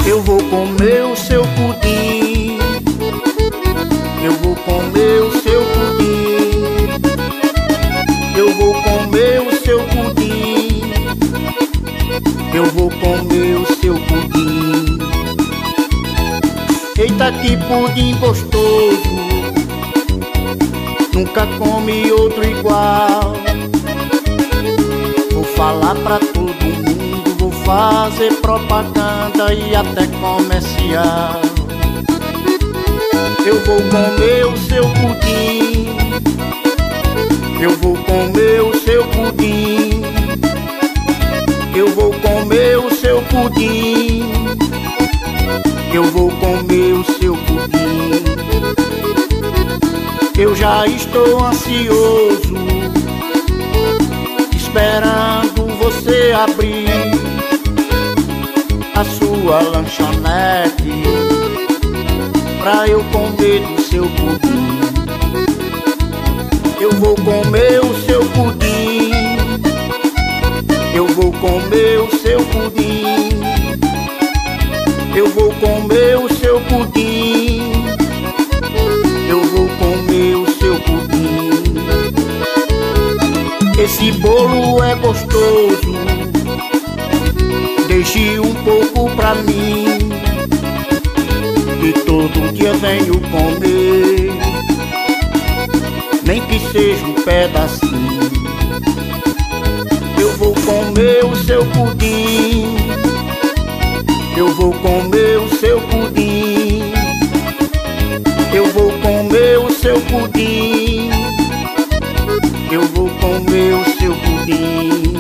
Eu vou comer o seu pudim. Eu vou comer o seu pudim. Eu vou comer o seu pudim. Eu vou comer o seu pudim. Eita, que pudim gostoso, nunca come outro igual. Vou falar pra todo mundo, vou fazer propaganda e até comercial. Eu vou comer o seu pudim. Eu vou comer o seu pudim. Eu vou comer o seu pudim. Eu vou comer o seu pudim. Eu já estou ansioso, esperando você abrir a sua lanchonete pra eu comer do seu pudim. Eu vou comer o seu pudim. Eu vou comer o seu pudim. Eu vou comer o seu pudim. Eu vou comer o seu pudim. Esse bolo é gostoso, deixe um pouco pra mim, que todo dia venho comer, nem que seja um pedacinho. Eu vou comer o seu pudim. Eu vou comer o seu pudim. Eu vou comer o seu pudim. Eu vou comer o seu pudim.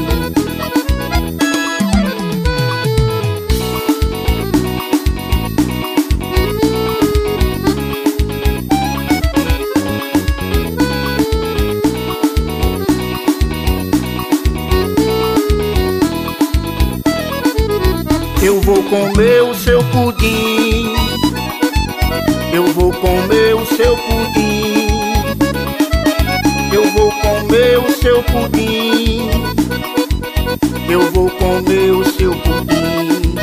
Eu vou comer o seu pudim. Eu vou comer o seu pudim. Eu vou comer o seu pudim. Eu vou comer o seu pudim.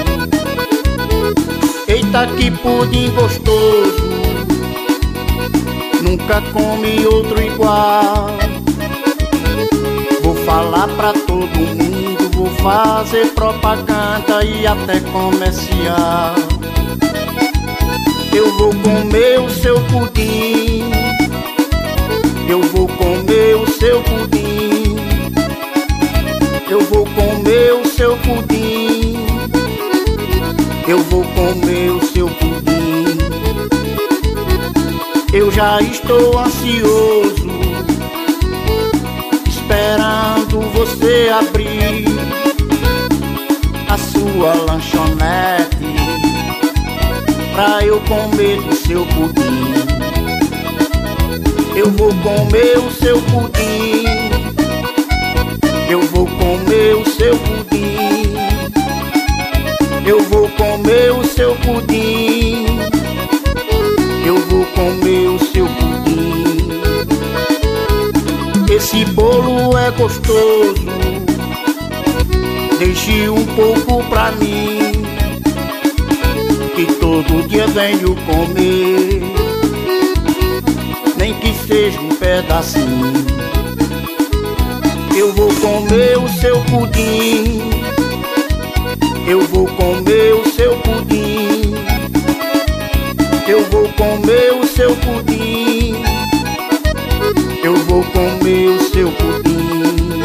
Eita, que pudim gostoso, nunca come outro igual. Vou falar pra todo mundo, vou fazer propaganda e até comercial. Eu vou comer o seu pudim. Eu vou comer o seu pudim. Eu vou comer o seu pudim. Eu vou comer o seu pudim. Eu já estou ansioso, esperando você abrir a sua lanchonete pra eu comer do seu pudim. Eu vou comer o seu pudim. Eu vou comer o seu pudim. Eu vou comer o seu pudim. Eu vou comer o seu pudim. Esse bolo é gostoso, deixe um pouco pra mim, que todo dia venho comer, nem que seja um pedacinho. Eu vou comer o seu pudim. Eu vou comer o seu pudim. Eu vou comer o seu pudim. Eu vou comer o seu pudim.